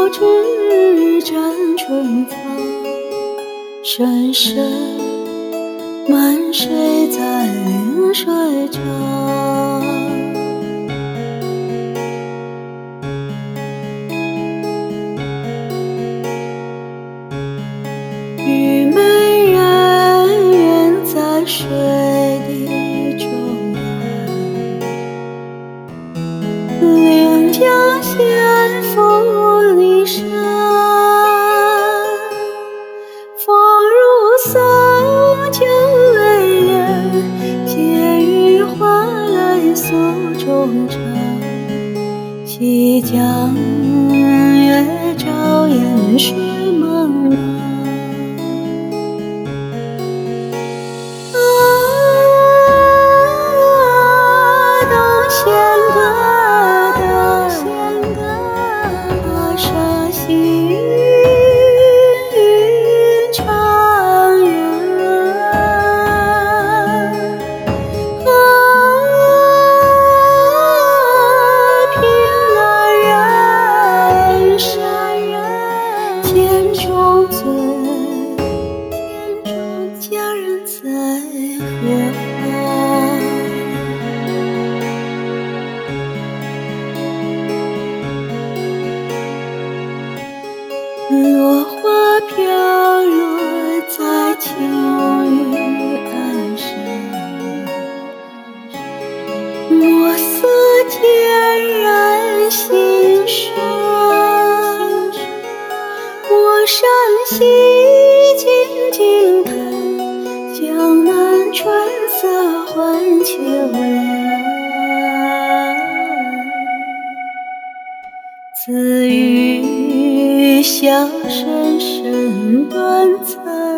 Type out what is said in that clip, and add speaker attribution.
Speaker 1: 指沾春草，深深漫水在临水潮。虞美人远在水滴中央，临江仙妇离山。风如松酒为人，解语花来诉衷肠。西江月照烟水茫茫。天中醉，佳人在何方？落花飘落在青玉案上，墨色渐染心霜。我山西静静看，江南春色换秋凉。此语笑声声断残。